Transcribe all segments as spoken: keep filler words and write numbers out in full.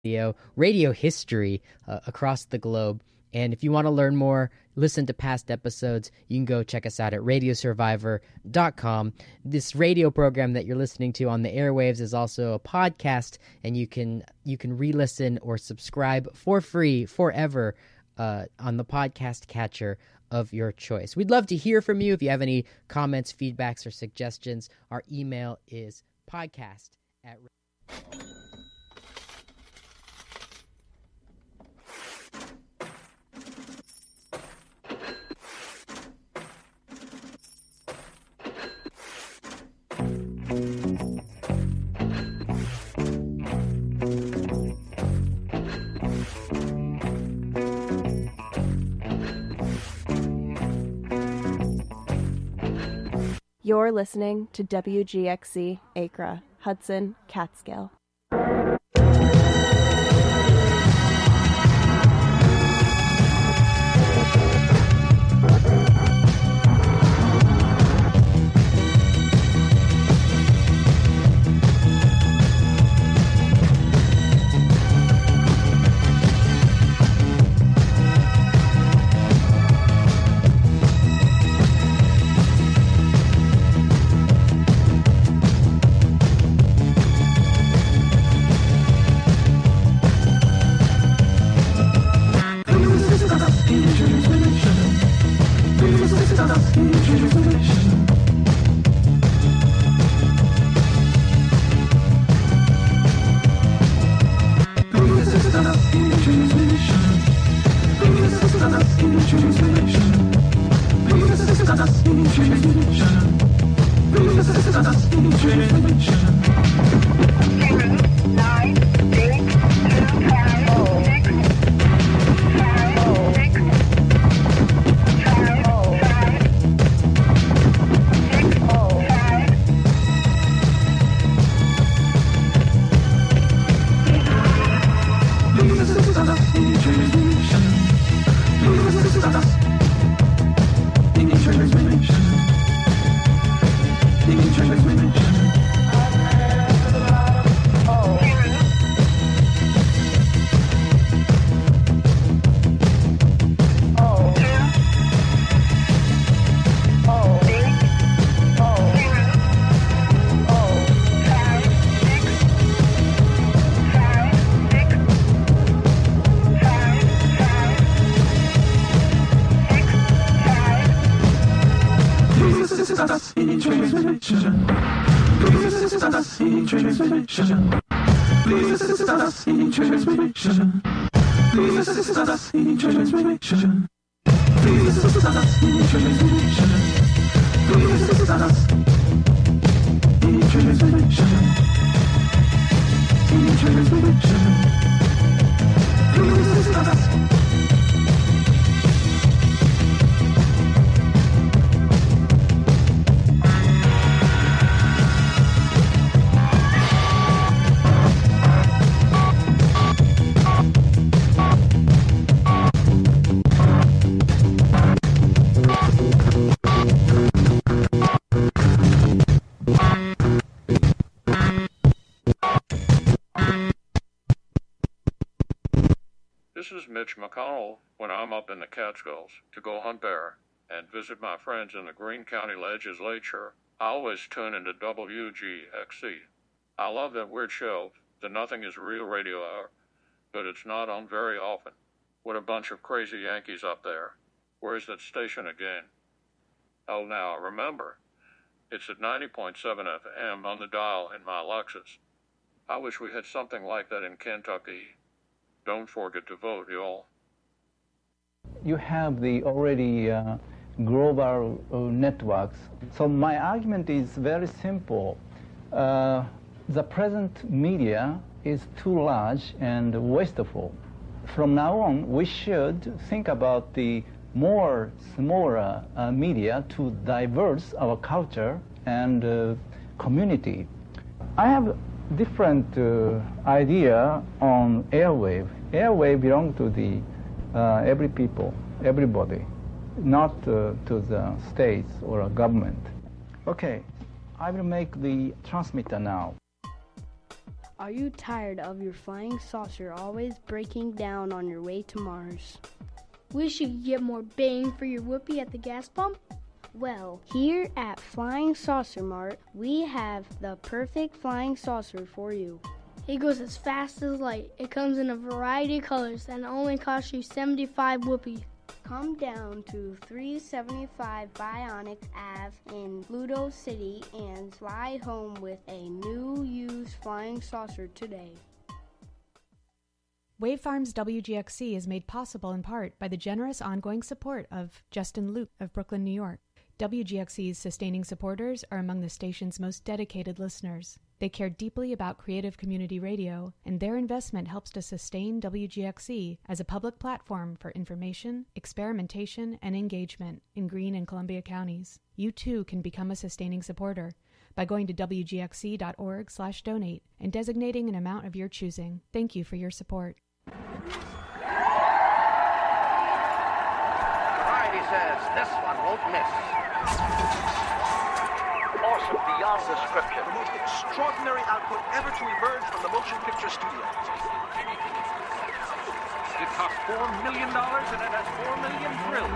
radio, radio history uh, across the globe. And if you want to learn more, listen to past episodes, you can go check us out at radio survivor dot com. This radio program that you're listening to on the airwaves is also a podcast, and you can you can re-listen or subscribe for free forever uh, on the podcast catcher of your choice. We'd love to hear from you. If you have any comments, feedbacks, or suggestions, our email is podcast at... You're listening to W G X C Acra, Hudson, Catskill. This is Mitch McConnell when I'm up in the Catskills to go hunt bear and visit my friends in the Greene County Legislature. I always tune into W G X C. I love that weird show, the Nothing is Real radio hour, but it's not on very often. What a bunch of crazy Yankees up there. Where's that station again? Oh, now, remember, it's at ninety point seven F M on the dial in my Lexus. I wish we had something like that in Kentucky. Don't forget to vote, y'all. You have the already uh, global uh, networks. So my argument is very simple. Uh, the present media is too large and wasteful. From now on, we should think about the more smaller uh, media to diverse our culture and uh, community. I have different uh, idea on airwave. Airwave belong to the uh, every people, everybody, not uh, to the states or a government. Okay, I will make the transmitter now. Are you tired of your flying saucer always breaking down on your way to Mars? Wish you could get more bang for your whoopee at the gas pump? Well, here at Flying Saucer Mart, we have the perfect flying saucer for you. It goes as fast as light. It comes in a variety of colors and only costs you seventy-five whoopee. Come down to three seventy-five Bionic Avenue in Pluto City and fly home with a new used flying saucer today. Wave Farms W G X C is made possible in part by the generous ongoing support of Justin Loop of Brooklyn, New York. W G X C's sustaining supporters are among the station's most dedicated listeners. They care deeply about creative community radio, and their investment helps to sustain W G X C as a public platform for information, experimentation, and engagement in Greene and Columbia counties. You too can become a sustaining supporter by going to W G X C dot org slash donate and designating an amount of your choosing. Thank you for your support. Variety says this one won't miss. Awesome beyond description. The most extraordinary output ever to emerge from the motion picture studio. It cost four million dollars and it has four million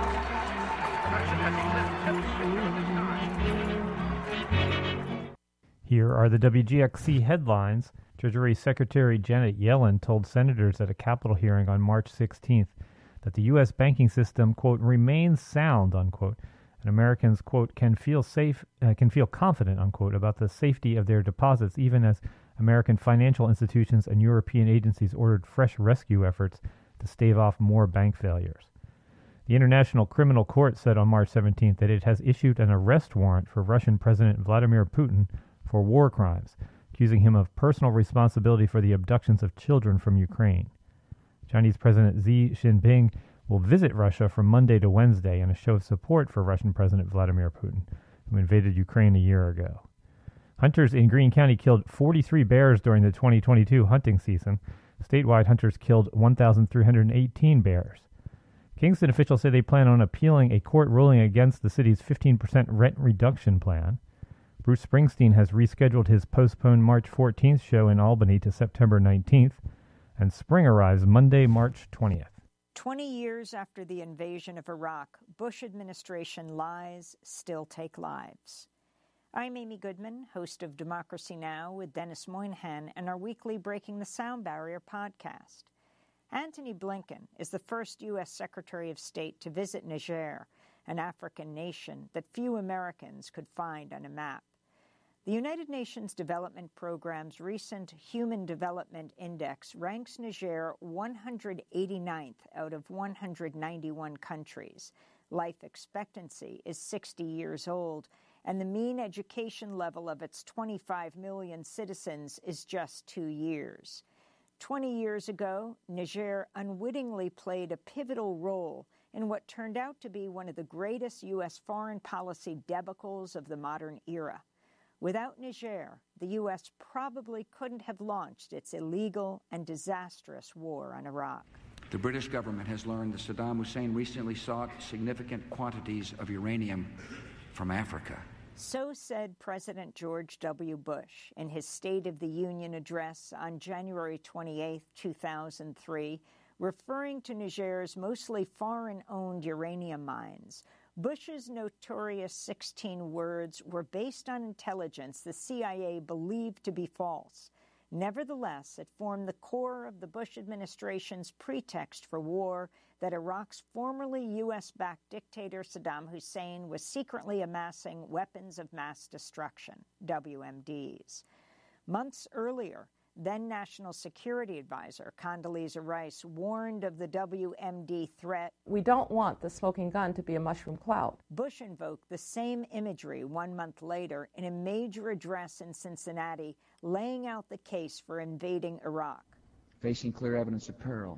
thrills. Here are the W G X C headlines. Treasury Secretary Janet Yellen told senators at a Capitol hearing on March sixteenth that the U S banking system, quote, remains sound, unquote, and Americans, quote, can feel safe, uh, can feel confident, unquote, about the safety of their deposits, even as American financial institutions and European agencies ordered fresh rescue efforts to stave off more bank failures. The International Criminal Court said on March seventeenth that it has issued an arrest warrant for Russian President Vladimir Putin for war crimes, accusing him of personal responsibility for the abductions of children from Ukraine. Chinese President Xi Jinping will visit Russia from Monday to Wednesday in a show of support for Russian President Vladimir Putin, who invaded Ukraine a year ago. Hunters in Greene County killed forty-three bears during the twenty twenty-two hunting season. Statewide, hunters killed one thousand three hundred eighteen bears. Kingston officials say they plan on appealing a court ruling against the city's fifteen percent rent reduction plan. Bruce Springsteen has rescheduled his postponed March fourteenth show in Albany to September nineteenth, and spring arrives Monday, March twentieth. Twenty years after the invasion of Iraq, Bush administration lies still take lives. I'm Amy Goodman, host of Democracy Now! With Dennis Moynihan and our weekly Breaking the Sound Barrier podcast. Antony Blinken is the first U S Secretary of State to visit Niger, an African nation that few Americans could find on a map. The United Nations Development Programme's recent Human Development Index ranks Niger one hundred eighty-ninth out of one hundred ninety-one countries. Life expectancy is sixty years old, and the mean education level of its twenty-five million citizens is just two years. Twenty years ago, Niger unwittingly played a pivotal role in what turned out to be one of the greatest U S foreign policy debacles of the modern era. Without Niger, the U S probably couldn't have launched its illegal and disastrous war on Iraq. The British government has learned that Saddam Hussein recently sought significant quantities of uranium from Africa. So said President George W. Bush in his State of the Union address on January twenty-eighth, two thousand three, referring to Niger's mostly foreign-owned uranium mines. Bush's notorious sixteen words were based on intelligence the C I A believed to be false. Nevertheless, it formed the core of the Bush administration's pretext for war that Iraq's formerly U S-backed dictator Saddam Hussein was secretly amassing weapons of mass destruction, W M Ds. Months earlier, then National Security Advisor Condoleezza Rice warned of the W M D threat. We don't want the smoking gun to be a mushroom cloud. Bush invoked the same imagery one month later in a major address in Cincinnati, laying out the case for invading Iraq. Facing clear evidence of peril,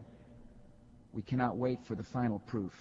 we cannot wait for the final proof,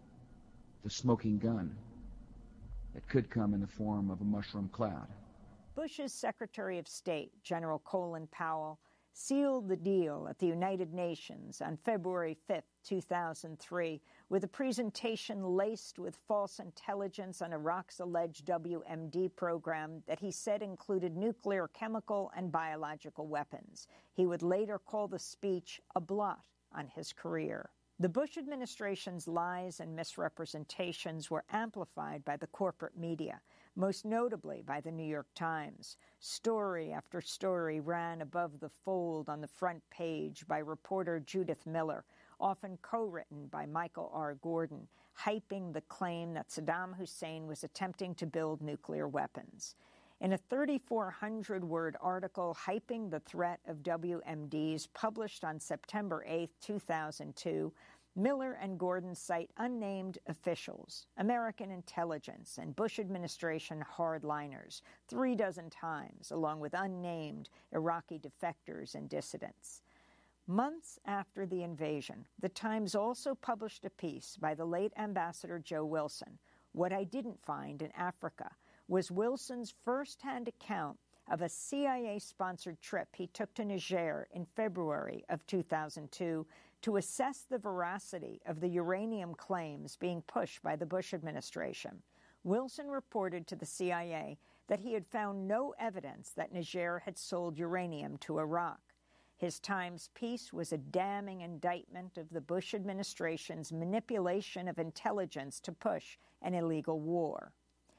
the smoking gun, that could come in the form of a mushroom cloud. Bush's Secretary of State, General Colin Powell, sealed the deal at the United Nations on February fifth, two thousand three, with a presentation laced with false intelligence on Iraq's alleged W M D program that he said included nuclear, chemical, and biological weapons. He would later call the speech a blot on his career. The Bush administration's lies and misrepresentations were amplified by the corporate media, most notably by the New York Times. Story after story ran above the fold on the front page by reporter Judith Miller, often co-written by Michael R. Gordon, hyping the claim that Saddam Hussein was attempting to build nuclear weapons. In a thirty-four hundred word article hyping the threat of W M Ds published on September eighth, two thousand two, Miller and Gordon cite unnamed officials, American intelligence, and Bush administration hardliners three dozen times, along with unnamed Iraqi defectors and dissidents. Months after the invasion, the Times also published a piece by the late Ambassador Joe Wilson, What I Didn't Find in Africa, was Wilson's first-hand account of a C I A-sponsored trip he took to Niger in February of two thousand two to assess the veracity of the uranium claims being pushed by the Bush administration. Wilson reported to the C I A that he had found no evidence that Niger had sold uranium to Iraq. His Times piece was a damning indictment of the Bush administration's manipulation of intelligence to push an illegal war.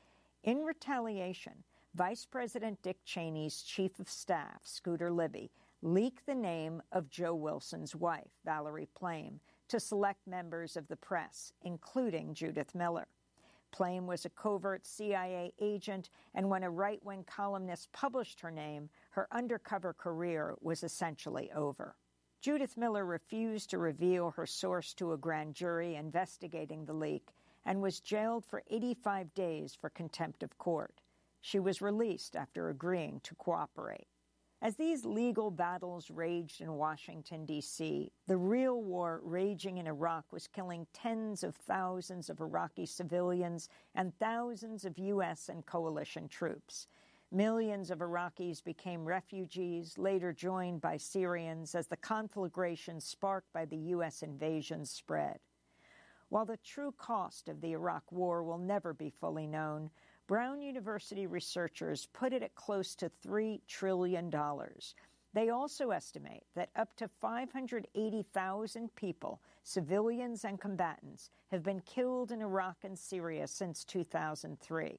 In retaliation, Vice President Dick Cheney's chief of staff, Scooter Libby, leaked the name of Joe Wilson's wife, Valerie Plame, to select members of the press, including Judith Miller. Plame was a covert C I A agent, and when a right-wing columnist published her name, her undercover career was essentially over. Judith Miller refused to reveal her source to a grand jury investigating the leak and was jailed for eighty-five days for contempt of court. She was released after agreeing to cooperate. As these legal battles raged in Washington, D C, the real war raging in Iraq was killing tens of thousands of Iraqi civilians and thousands of U S and coalition troops. Millions of Iraqis became refugees, later joined by Syrians as the conflagration sparked by the U S invasion spread. While the true cost of the Iraq War will never be fully known, Brown University researchers put it at close to three trillion dollars. They also estimate that up to five hundred eighty thousand people, civilians and combatants, have been killed in Iraq and Syria since two thousand three.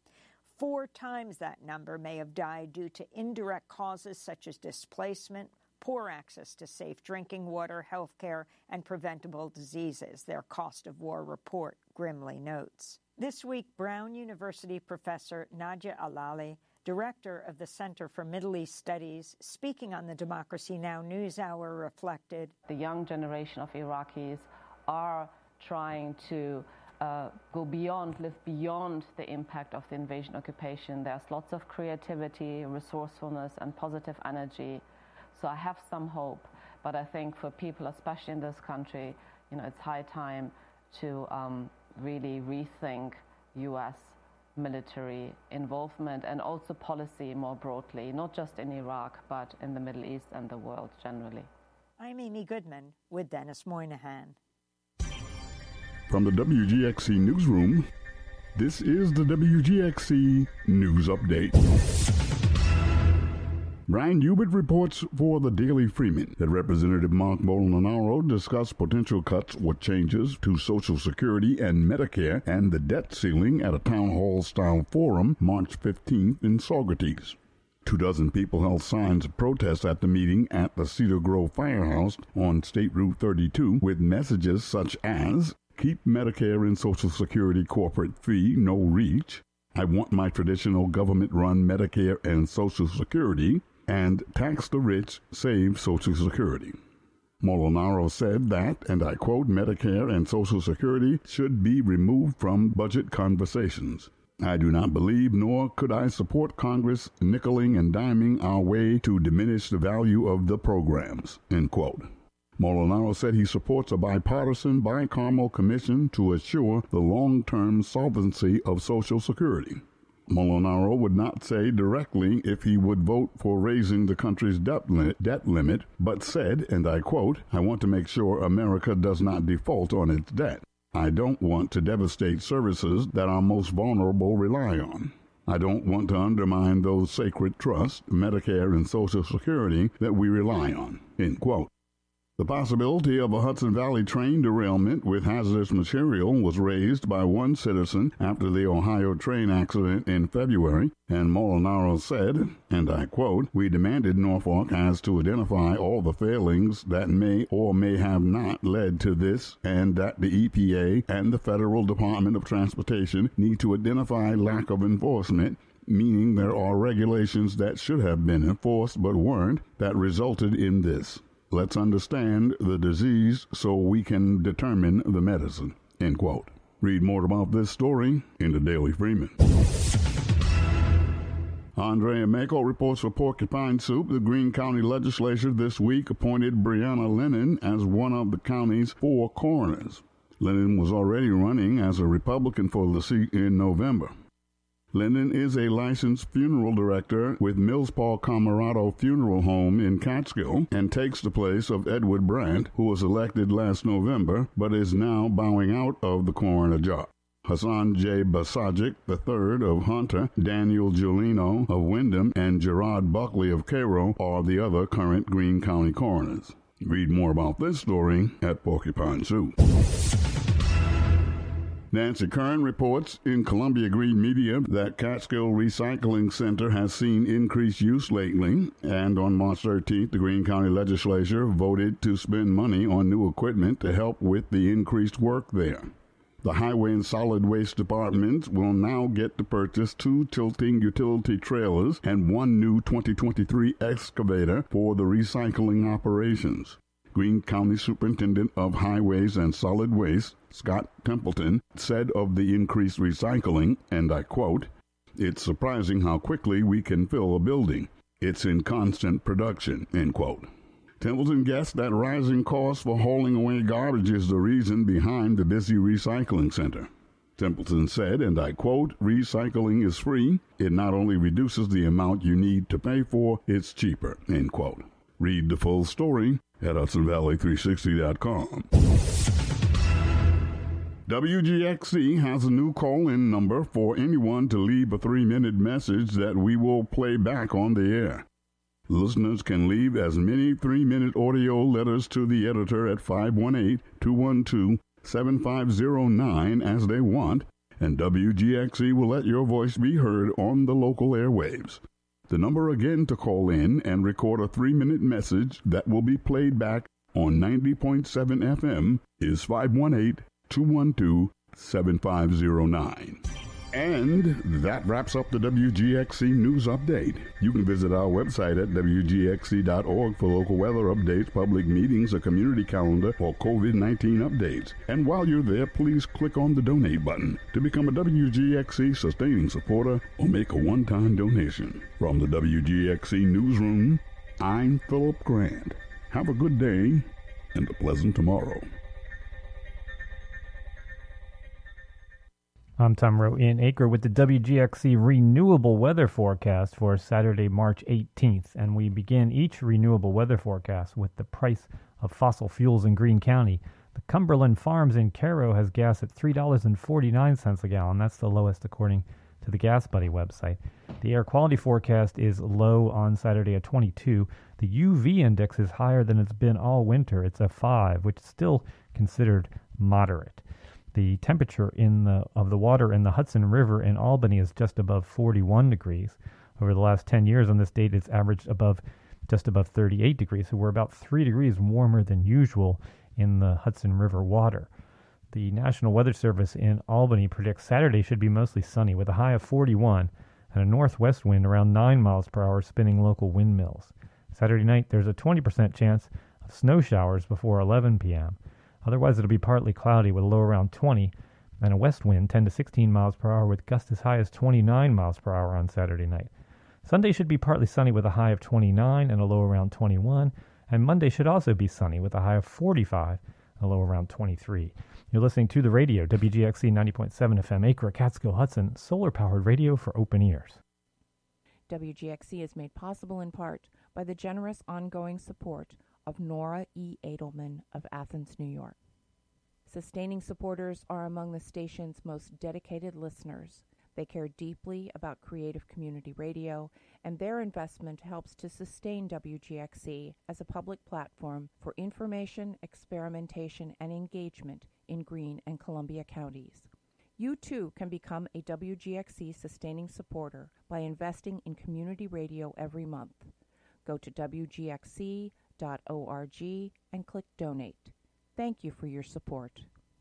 Four times that number may have died due to indirect causes such as displacement, poor access to safe drinking water, health care, and preventable diseases, their Cost of War report grimly notes. This week, Brown University professor Nadia Alali, director of the Center for Middle East Studies, speaking on the Democracy Now! NewsHour, reflected, The young generation of Iraqis are trying to uh, go beyond, live beyond the impact of the invasion occupation. There's lots of creativity, resourcefulness, and positive energy. So I have some hope, but I think for people, especially in this country, you know, it's high time to um, really rethink U S military involvement and also policy more broadly, not just in Iraq, but in the Middle East and the world generally. I'm Amy Goodman with Dennis Moynihan. From the W G X C Newsroom, this is the W G X C News Update. Brian Hubert reports for the Daily Freeman that Representative Mark Molinaro discussed potential cuts or changes to Social Security and Medicare and the debt ceiling at a town hall-style forum March fifteenth in Saugerties. Two dozen people held signs of protest at the meeting at the Cedar Grove Firehouse on State Route thirty-two with messages such as, "Keep Medicare and Social Security corporate fee no reach," "I want my traditional government-run Medicare and Social Security," and "Tax the rich, save Social Security." Molinaro said that, and I quote, "Medicare and Social Security should be removed from budget conversations. I do not believe, nor could I support Congress nickeling and diming our way to diminish the value of the programs," end quote. Molinaro said he supports a bipartisan, bicameral commission to assure the long-term solvency of Social Security. Molinaro would not say directly if he would vote for raising the country's debt limit, debt limit, but said, and I quote, "I want to make sure America does not default on its debt. I don't want to devastate services that our most vulnerable rely on. I don't want to undermine those sacred trusts, Medicare and Social Security, that we rely on." End quote. The possibility of a Hudson Valley train derailment with hazardous material was raised by one citizen after the Ohio train accident in February, and Molinaro said, and I quote, "We demanded Norfolk has to identify all the failings that may or may have not led to this, and that the E P A and the Federal Department of Transportation need to identify lack of enforcement, meaning there are regulations that should have been enforced but weren't, that resulted in this. Let's understand the disease so we can determine the medicine." End quote. Read more about this story in the Daily Freeman. Andrea Mako reports for Porcupine Soup. The Greene County Legislature this week appointed Brianna Lennon as one of the county's four coroners. Lennon was already running as a Republican for the seat in November. Lennon is a licensed funeral director with Millspaw Camerado Funeral Home in Catskill and takes the place of Edward Brandt, who was elected last November but is now bowing out of the coroner job. Hassan J. Basajic the third of Hunter, Daniel Giulino of Windham, and Gerard Buckley of Cairo are the other current Greene County coroners. Read more about this story at Porcupine Soup. Nancy Kern reports in Columbia Green Media that Catskill Recycling Center has seen increased use lately, and on March thirteenth, the Greene County Legislature voted to spend money on new equipment to help with the increased work there. The Highway and Solid Waste Departments will now get to purchase two tilting utility trailers and one new twenty twenty-three excavator for the recycling operations. Greene County Superintendent of Highways and Solid Waste, Scott Templeton, said of the increased recycling, and I quote, "It's surprising how quickly we can fill a building. It's in constant production," end quote. Templeton guessed that rising costs for hauling away garbage is the reason behind the busy recycling center. Templeton said, and I quote, "Recycling is free. It not only reduces the amount you need to pay for, it's cheaper," end quote. Read the full story at Hudson Valley three sixty dot com. W G X C has a new call-in number for anyone to leave a three-minute message that we will play back on the air. Listeners can leave as many three-minute audio letters to the editor at five one eight, two one two, seven five zero nine as they want, and W G X C will let your voice be heard on the local airwaves. The number again to call in and record a three-minute message that will be played back on ninety point seven F M is five one eight, two one two, seven five zero nine. And that wraps up the W G X C News Update. You can visit our website at W G X C dot org for local weather updates, public meetings, a community calendar, or COVID nineteen updates. And while you're there, please click on the donate button to become a W G X C sustaining supporter or make a one-time donation. From the W G X C Newsroom, I'm Philip Grant. Have a good day and a pleasant tomorrow. I'm Tom Rowe in Acre with the W G X C Renewable Weather Forecast for Saturday, March eighteenth. And we begin each renewable weather forecast with the price of fossil fuels in Greene County. The Cumberland Farms in Cairo has gas at three dollars and forty-nine cents a gallon. That's the lowest according to the Gas Buddy website. The air quality forecast is low on Saturday at twenty-two. The U V index is higher than it's been all winter. It's a five, which is still considered moderate. The temperature in the of the water in the Hudson River in Albany is just above forty-one degrees. Over the last ten years on this date, it's averaged above just above thirty-eight degrees. So we're about three degrees warmer than usual in the Hudson River water. The National Weather Service in Albany predicts Saturday should be mostly sunny with a high of forty-one and a northwest wind around nine miles per hour spinning local windmills. Saturday night, there's a twenty percent chance of snow showers before eleven p.m. Otherwise, it'll be partly cloudy with a low around twenty and a west wind ten to sixteen miles per hour with gusts as high as twenty-nine miles per hour on Saturday night. Sunday should be partly sunny with a high of twenty-nine and a low around twenty-one, and Monday should also be sunny with a high of forty-five a low around twenty-three. You're listening to the radio, W G X C ninety point seven F M, Acre, Catskill, Hudson, solar-powered radio for open ears. W G X C is made possible in part by the generous ongoing support of Nora E. Edelman of Athens, New York. Sustaining supporters are among the station's most dedicated listeners. They care deeply about creative community radio, and their investment helps to sustain W G X C as a public platform for information, experimentation, and engagement in Greene and Columbia counties. You too can become a W G X C sustaining supporter by investing in community radio every month. Go to W G X C dot org and click Donate. Thank you for your support.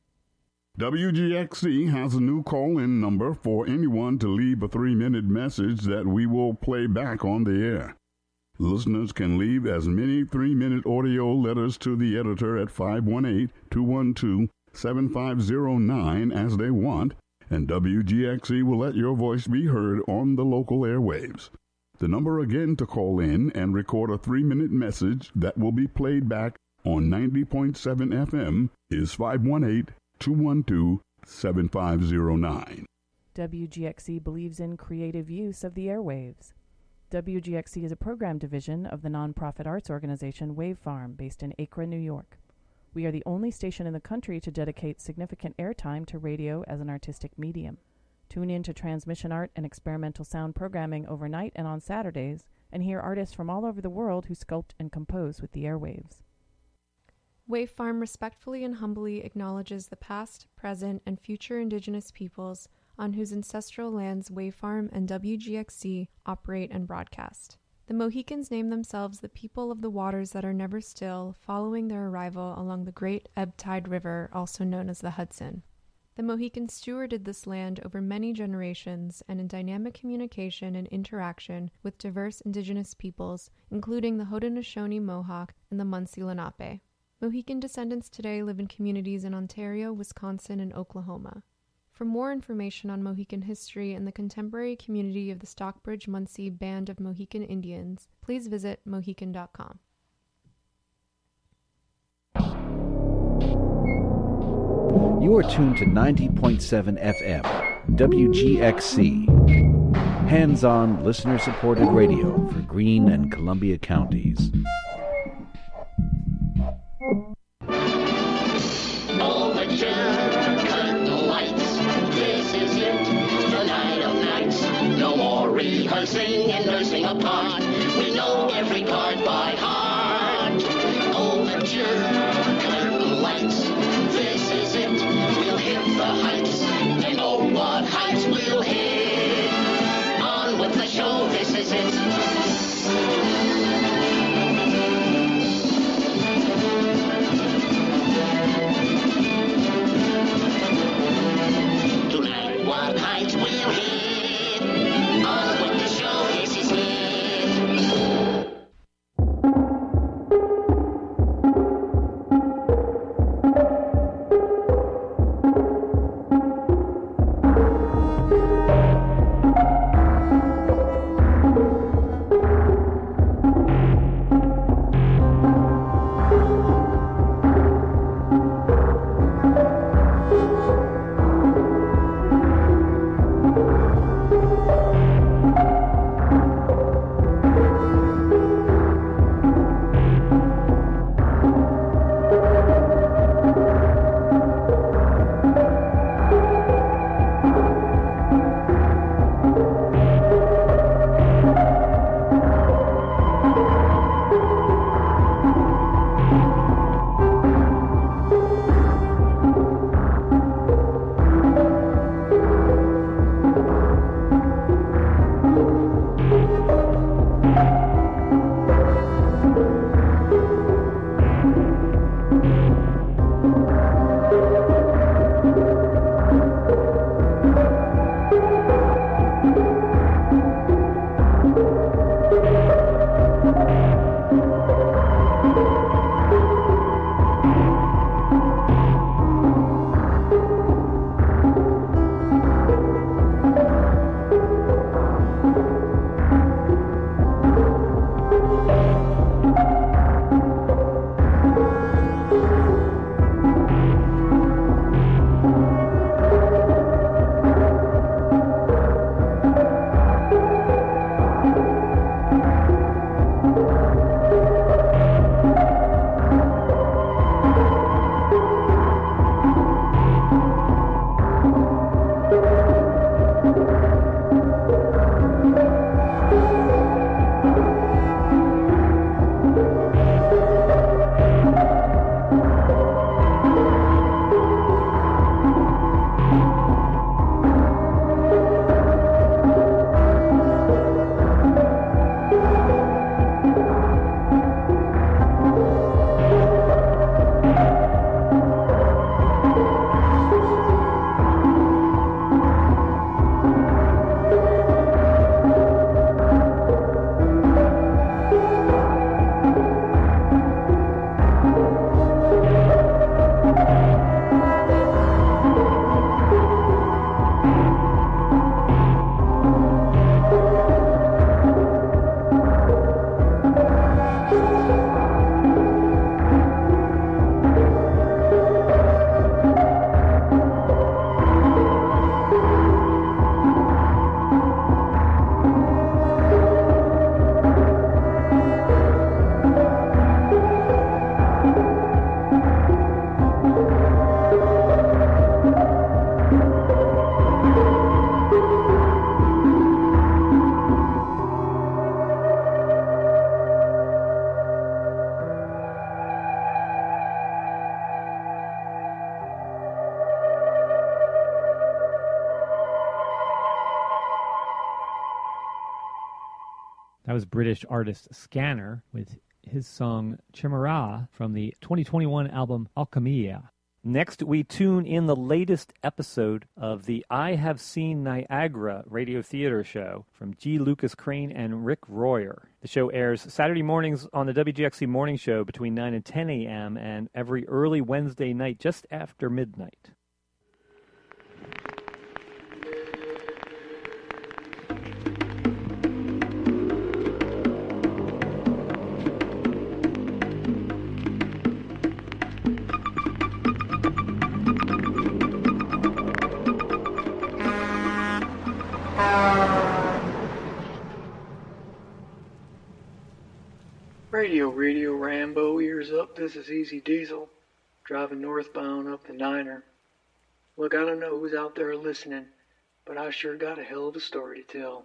W G X C has a new call-in number for anyone to leave a three-minute message that we will play back on the air. Listeners can leave as many three-minute audio letters to the editor at five one eight, two one two, seven five zero nine as they want, and W G X C will let your voice be heard on the local airwaves. The number again to call in and record a three-minute message that will be played back on ninety point seven F M is five one eight, two one two, seven five zero nine. W G X C believes in creative use of the airwaves. W G X C is a program division of the nonprofit arts organization Wave Farm, based in Acre, New York. We are the only station in the country to dedicate significant airtime to radio as an artistic medium. Tune in to transmission art and experimental sound programming overnight and on Saturdays, and hear artists from all over the world who sculpt and compose with the airwaves. Wave Farm respectfully and humbly acknowledges the past, present, and future Indigenous peoples on whose ancestral lands Wave Farm and W G X C operate and broadcast. The Mohicans name themselves the people of the waters that are never still, following their arrival along the great ebb tide river, also known as the Hudson. The Mohicans stewarded this land over many generations and in dynamic communication and interaction with diverse Indigenous peoples, including the Haudenosaunee Mohawk and the Munsee Lenape. Mohican descendants today live in communities in Ontario, Wisconsin, and Oklahoma. For more information on Mohican history and the contemporary community of the Stockbridge-Munsee Band of Mohican Indians, please visit mohican dot com. You are tuned to ninety point seven F M, W G X C. Hands-on, listener-supported radio for Greene and Columbia counties. Overture, curtain lights, this is it, the night of nights. No more rehearsing and nursing a part. We know every part by heart. Overture, curtain lights, this is it. We'll hit the heights, and oh, what heights we'll hit. On with the show, this is it. was British artist Scanner with his song Chimera from the twenty twenty-one album Alchemia. Next, we tune in the latest episode of the I Have Seen Niagara radio theater show from G. Lucas Crane and Rick Royer. The show airs Saturday mornings on the W G X C Morning Show between nine and ten a.m. and every early Wednesday night just after midnight. Radio, Radio Rambo, ears up, this is Easy Diesel, driving northbound up the Niner. Look, I don't know who's out there listening, but I sure got a hell of a story to tell.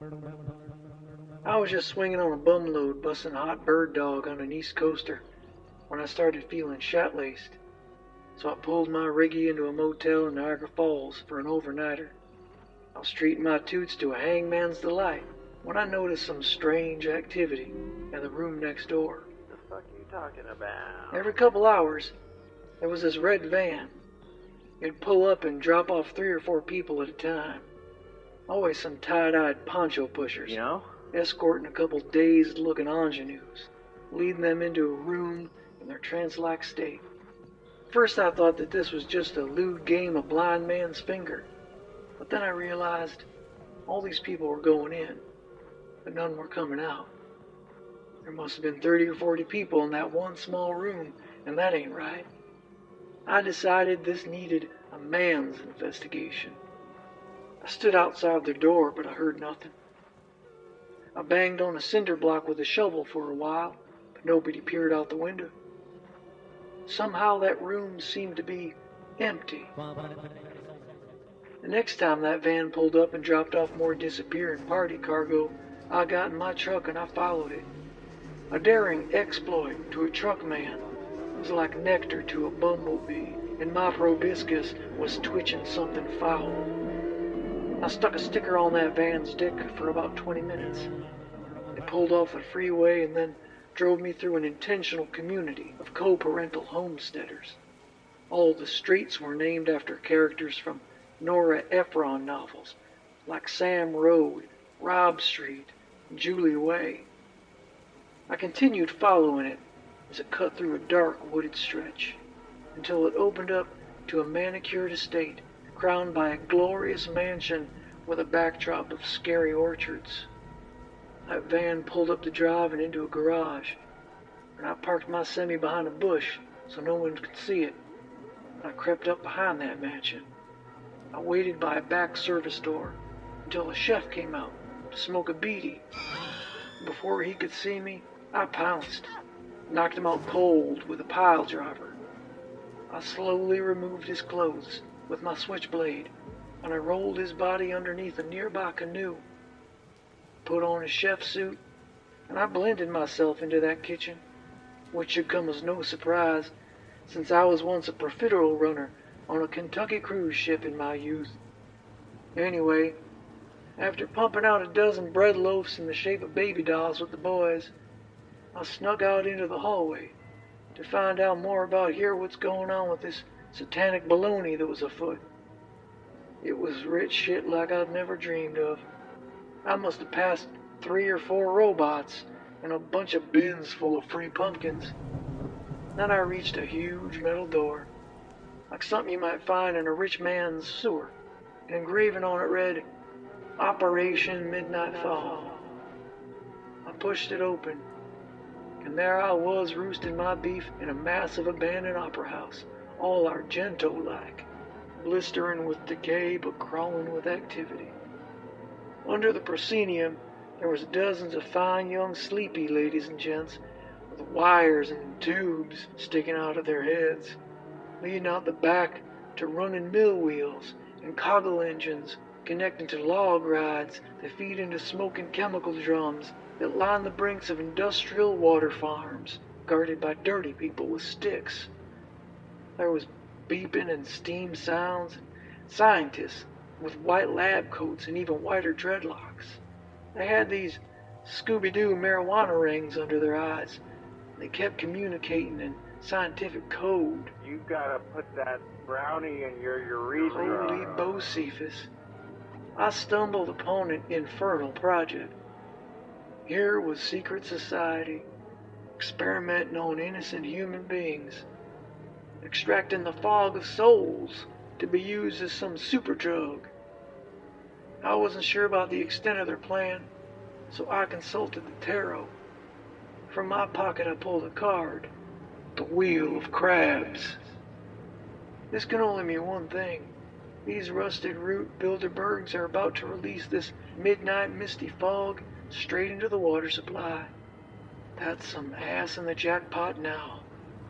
I was just swinging on a bum load, busting a hot bird dog on an East Coaster, when I started feeling shat-laced. So I pulled my riggy into a motel in Niagara Falls for an overnighter. I was treating my toots to a hangman's delight when I noticed some strange activity in the room next door. What the fuck are you talking about? Every couple hours, there was this red van. It'd pull up and drop off three or four people at a time. Always some tie-dyed poncho pushers. You know? Escorting a couple dazed-looking ingenues, leading them into a room in their trance-like state. First I thought that this was just a lewd game of blind man's finger. But then I realized all these people were going in, but none were coming out. There must have been thirty or forty people in that one small room, and that ain't right. I decided this needed a man's investigation. I stood outside their door, but I heard nothing. I banged on a cinder block with a shovel for a while, but nobody peered out the window. Somehow that room seemed to be empty. The next time that van pulled up and dropped off more disappearing party cargo, I got in my truck and I followed it. A daring exploit to a truck man was like nectar to a bumblebee, and my proboscis was twitching something foul. I stuck a sticker on that van's dick for about twenty minutes. It pulled off the freeway and then drove me through an intentional community of co-parental homesteaders. All the streets were named after characters from Nora Ephron novels, like Sam Road, Robb Street, and Julie Way. I continued following it as it cut through a dark wooded stretch, until it opened up to a manicured estate crowned by a glorious mansion with a backdrop of scary orchards. That van pulled up the drive and into a garage, and I parked my semi behind a bush so no one could see it. I crept up behind that mansion. I waited by a back service door until a chef came out to smoke a beady. Before he could see me, I pounced, knocked him out cold with a pile driver. I slowly removed his clothes with my switchblade, and I rolled his body underneath a nearby canoe. Put on his chef suit, and I blended myself into that kitchen, which should come as no surprise, since I was once a profiterole runner on a Kentucky cruise ship in my youth. Anyway, after pumping out a dozen bread loaves in the shape of baby dolls with the boys, I snuck out into the hallway to find out more about here what's going on with this satanic baloney that was afoot. It was rich shit like I'd never dreamed of. I must have passed three or four robots and a bunch of bins full of free pumpkins. Then I reached a huge metal door, like something you might find in a rich man's sewer. And engraving on it read, Operation Midnight Thaw. I pushed it open, and there I was roosting my beef in a massive abandoned opera house, all Argento-like, blistering with decay but crawling with activity. Under the proscenium, there was dozens of fine young sleepy ladies and gents with wires and tubes sticking out of their heads, leading out the back to running mill wheels and coggle engines connecting to log rides that feed into smoking chemical drums that line the brinks of industrial water farms guarded by dirty people with sticks. There was beeping and steam sounds, and scientists with white lab coats and even whiter dreadlocks. They had these Scooby-Doo marijuana rings under their eyes. They kept communicating in scientific code. You gotta put that brownie in your urethra. Holy Bocephus. I stumbled upon an infernal project. Here was secret society, experimenting on innocent human beings, extracting the fog of souls to be used as some super drug. I wasn't sure about the extent of their plan, so I consulted the tarot. From my pocket I pulled a card, the Wheel of Crabs. This can only mean one thing. These rusted root Bilderbergs are about to release this midnight misty fog straight into the water supply. That's some ass in the jackpot now.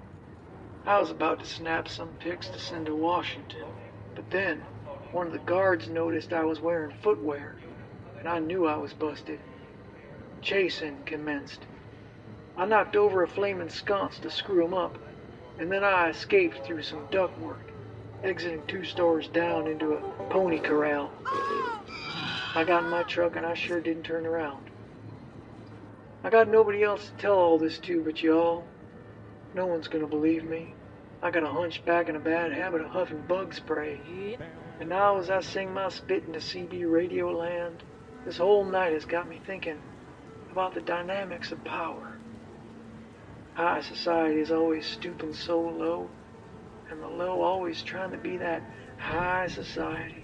I was about to snap some pics to send to Washington, but then one of the guards noticed I was wearing footwear, and I knew I was busted. Chasing commenced. I knocked over a flaming sconce to screw him up, and then I escaped through some ductwork, exiting two stores down into a pony corral. I got in my truck and I sure didn't turn around. I got nobody else to tell all this to but y'all. No one's gonna believe me. I got a hunchback and a bad habit of huffing bug spray. And now as I sing my spit into C B Radio land, this whole night has got me thinking about the dynamics of power. High society is always stooping so low, and the low always trying to be that high society.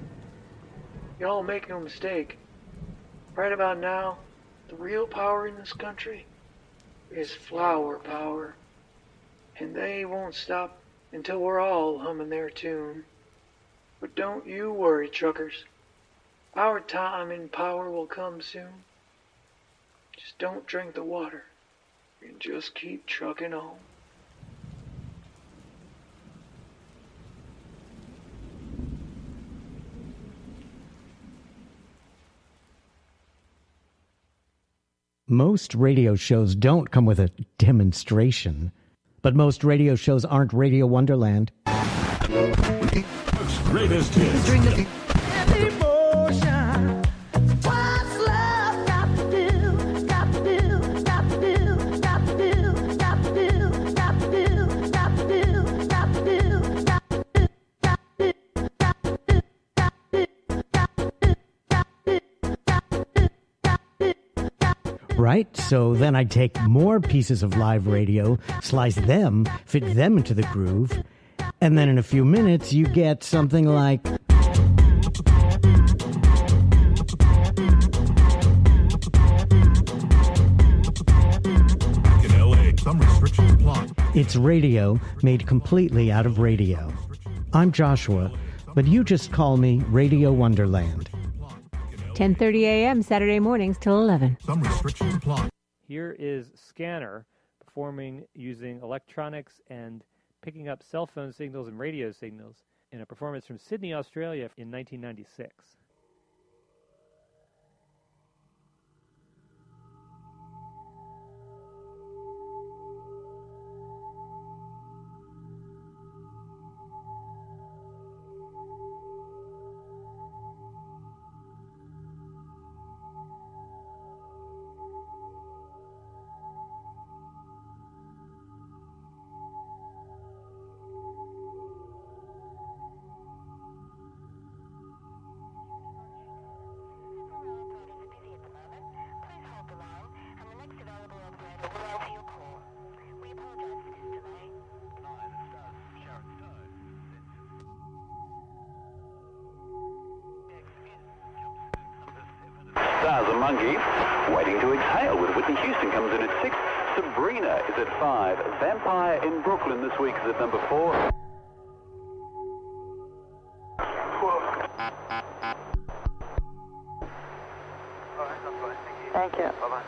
Y'all make no mistake. Right about now, the real power in this country is flower power. And they won't stop until we're all humming their tune. But don't you worry, truckers. Our time in power will come soon. Just don't drink the water and just keep trucking on. Most radio shows don't come with a demonstration, but most radio shows aren't Radio Wonderland. Greatest hits. Right? So then I'd take more pieces of live radio, slice them, fit them into the groove, and then in a few minutes you get something like... In L A, some restrictions apply. It's radio made completely out of radio. I'm Joshua, but you just call me Radio Wonderland. ten thirty a.m. Saturday mornings till eleven. Some restrictions apply. Here is Scanner performing using electronics and picking up cell phone signals and radio signals in a performance from Sydney, Australia in nineteen ninety-six. Stars a Monkey, Waiting to Exhale with Whitney Houston comes in at six. Sabrina is at five. Vampire in Brooklyn this week is at number four. Thank you. Bye-bye.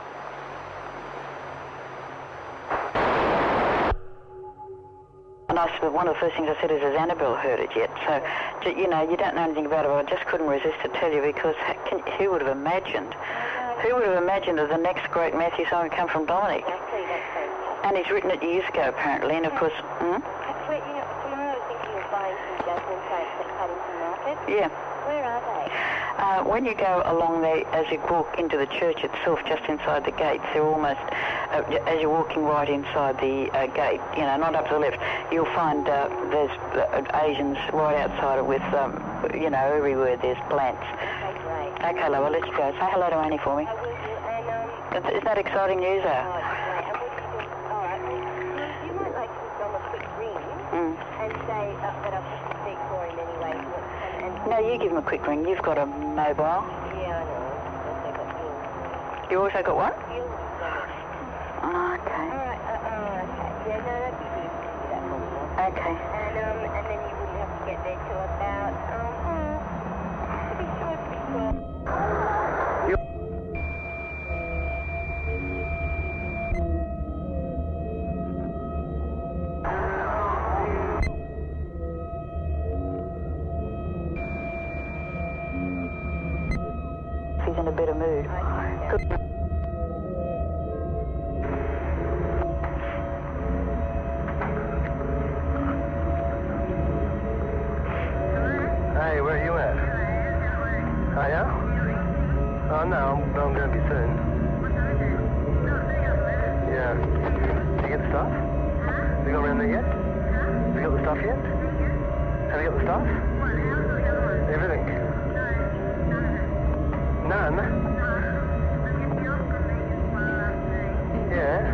And I suppose one of the first things I said is, has Annabelle heard it yet? So, you know, you don't know anything about it, but I just couldn't resist to tell you because can, who would have imagined? Who would have imagined that the next great Matthew song would come from Dominic? And he's written it years ago, apparently, and of course... Hmm? Wait, you know, tomorrow I was thinking of buying some jasmine plants at Paddington Market. Yeah. Where are they? Uh, when you go along there, as you walk into the church itself, just inside the gates, they're almost, uh, as you're walking right inside the uh, gate, you know, not up to the left, you'll find uh, there's uh, Asians right outside it with, um, you know, everywhere there's plants. Okay, great. Okay, love, I'll let you go. Say hello to Annie for me. I will do. And, um... Isn't that exciting news, though? Oh, great. And would you just, all right, you might like to give them a quick ring Mm. and say uh, that I've just speak for him anyway. And, and No, you give him a quick ring. You've got a mobile. Yeah, I know. Also got yours. You also got what? Yours. Oh, okay. All right, uh, uh, okay. Yeah, no, that'd be good. Do that for me. Okay. And, um, and then you wouldn't have to get there till about, um, uh, to be sure, to be sure. He's in a better mood. Good. Hey, where are you at? Oh, yeah? Oh, no, I'm, I'm going to be soon. Yeah. Did you get the stuff? Have you got around there yet? Have you got the stuff yet? Have you got the stuff? Everything? None? Yeah.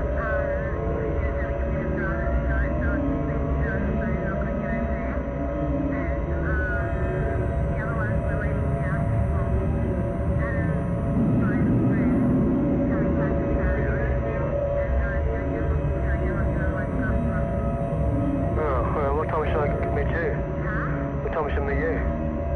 Oh, well, what time should I meet you? What time should I meet you?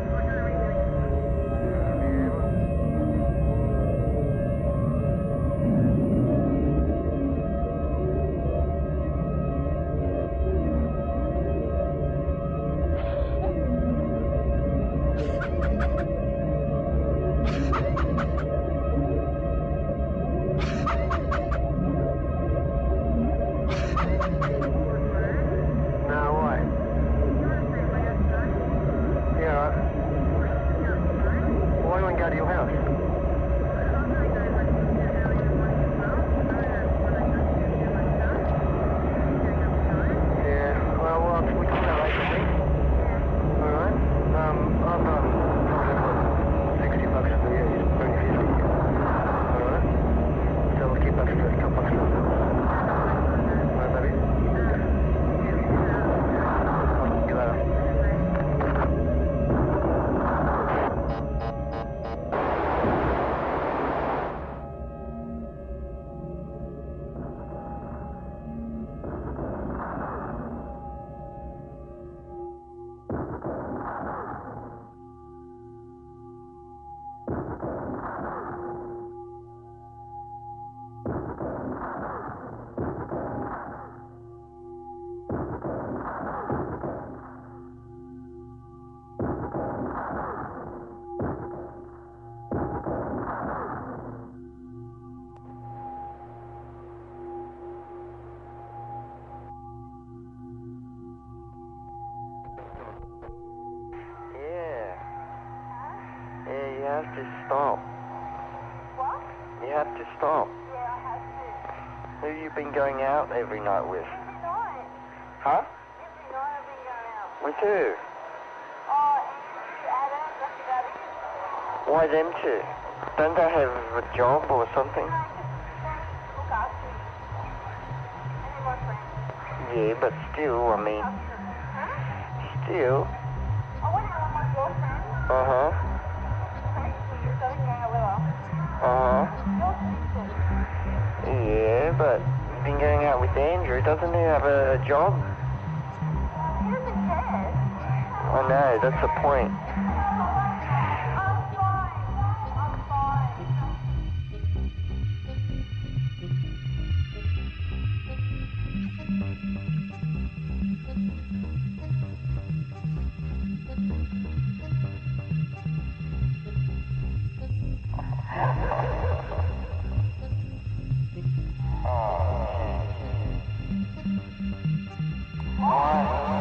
Now, why? Yeah. Why do you want to go to your house? Yeah, well, well we can go later, I think. Alright. Um, I've got probably sixty bucks for you. He's bring fifty. Alright. So we'll keep that for a couple bucks. Alright, baby. I'll see you later. Yeah. Yeah, you have to stop. What? You have to stop. Yeah, I have to. Who you been going out every night with? Every night. Huh? Every night I've been going out. With who? Oh, and Adam, that's about it. Why them two? Don't they have a job or something? No, just look after you. And you're my friend. Yeah, but still, I mean, Huh? still. I went out with my girlfriend. Uh-huh. She's going out with her. Uh-huh. Your sister. Yeah, but you've been going out with Andrew. Doesn't he have a, a job? He doesn't care. I know, that's the point. I'm fine. I'm fine. Oh.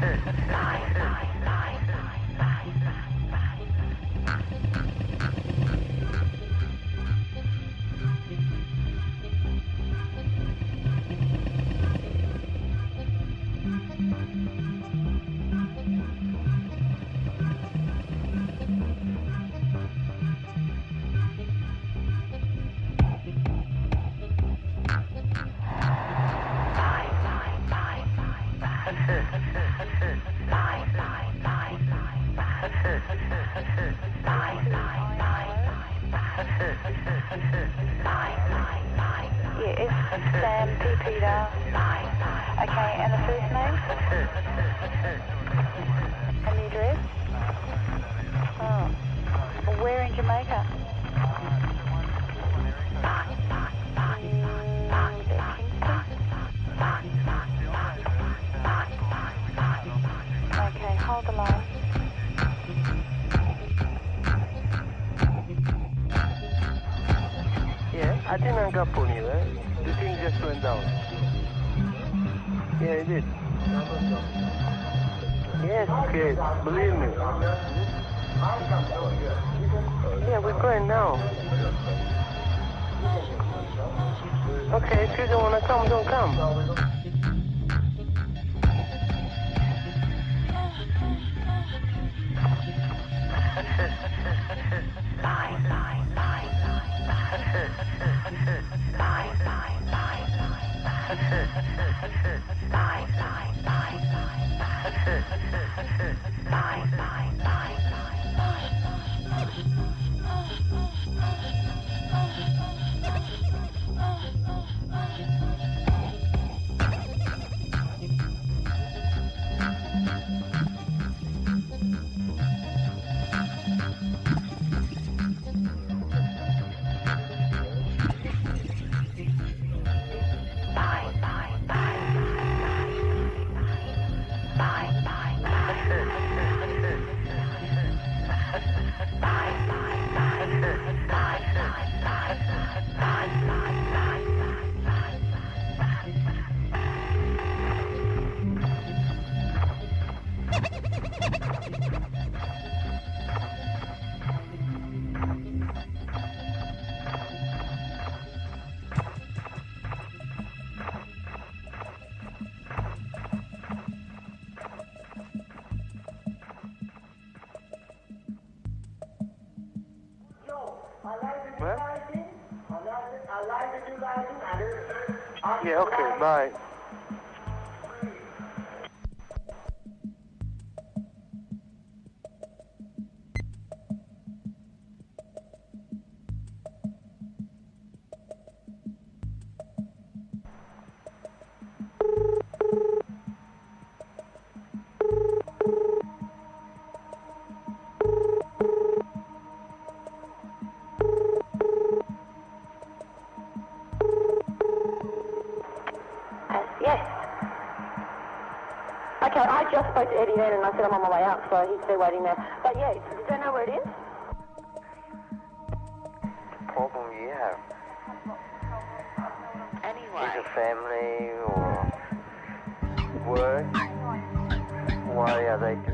I didn't hang up on you, eh? The thing just went down. Yeah, it did. Yes, okay, believe me. Yeah, we're going now. Okay, if you don't want to come, don't come. Yeah, okay, bye. Okay, I just spoke to Eddie then and I said I'm on my way out, so he's still waiting there. But yeah, do you know where it is? The problem you have. Anyway. Is it family or work? Why are they...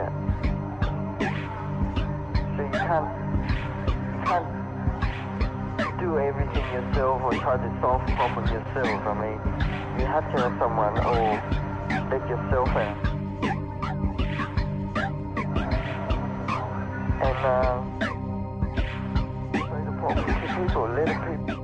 that. So you can't, you can't do everything yourself or try to solve the problem yourself. I mean, you have to have someone or let yourself out. And uh, so the problem to people, let it people.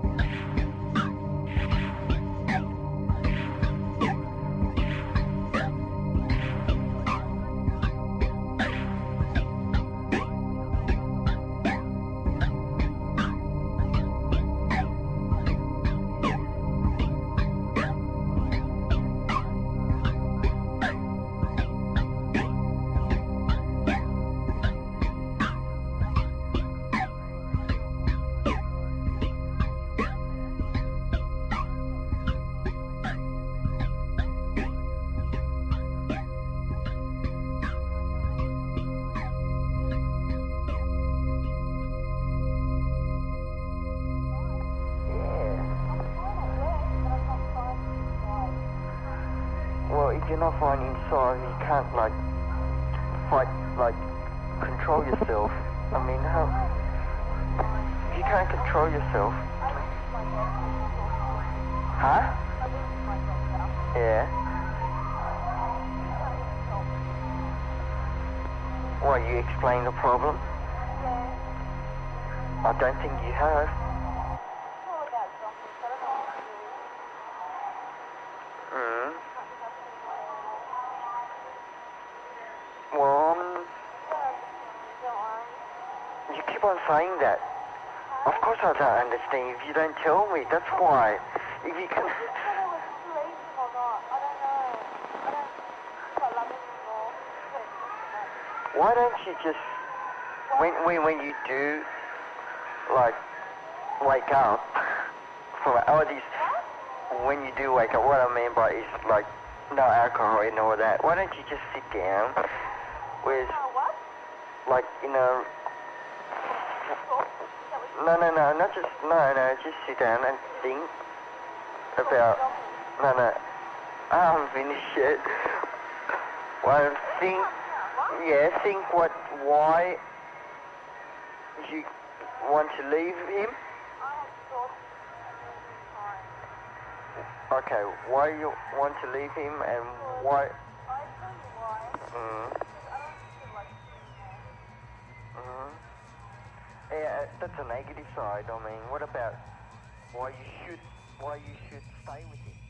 If you're not finding inside, you can't like fight, like control yourself. I mean, how? If you can't control yourself, huh? Yeah. Well, you explain the problem. I don't think you have. Mm. Well, um, you keep on saying that. Of course I don't understand if you don't tell me. That's why. If you can... Why don't you just... When, when, when you do, like, wake up from all these... When you do wake up, what I mean by is, like, no alcohol and all that. Why don't you just sit down with, like, you know... No, no, no, not just, no, no, just sit down and think about, no, no, I haven't finished yet. Well, think, yeah, think what, why you want to leave him. Okay, why you want to leave him and why... Mm. Mm. Yeah, that's a negative side. I mean, what about why you should, why you should stay with him?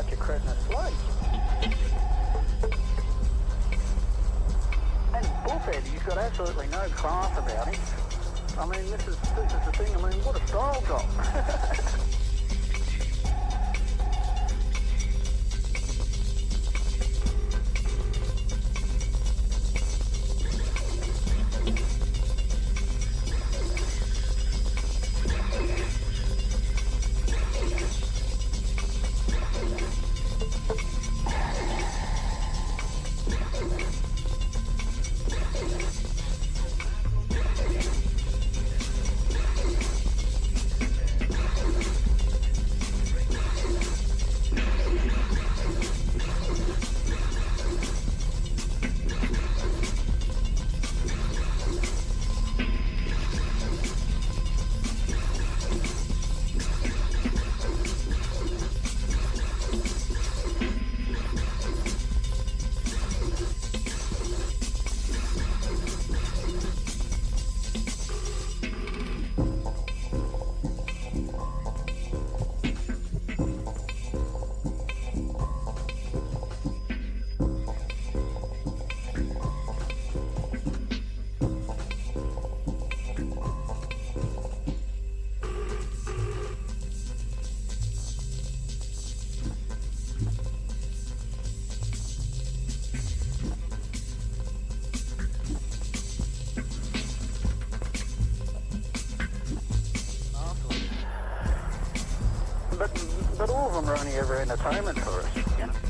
bunch of cretinous slugs. And Bullfed, he's got absolutely no class about him. I mean, this is this is the thing. I mean, what a style drop. But, but all of them are only ever entertainment for us, you know.